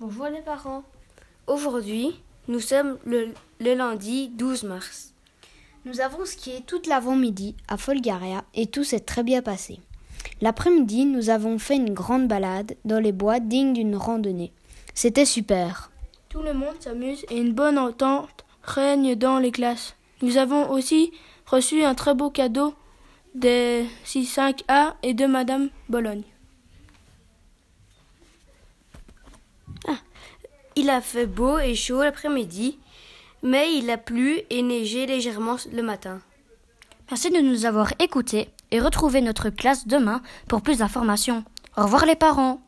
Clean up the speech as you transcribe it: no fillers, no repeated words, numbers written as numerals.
Bonjour les parents. Aujourd'hui, nous sommes le lundi 12 mars. Nous avons skié toute l'avant-midi à Folgaria et tout s'est très bien passé. L'après-midi, nous avons fait une grande balade dans les bois dignes d'une randonnée. C'était super. Tout le monde s'amuse et une bonne entente règne dans les classes. Nous avons aussi reçu un très beau cadeau des 6-5A et de Madame Bologne. Il a fait beau et chaud l'après-midi, mais il a plu et neigé légèrement le matin. Merci de nous avoir écoutés et retrouvez notre classe demain pour plus d'informations. Au revoir les parents.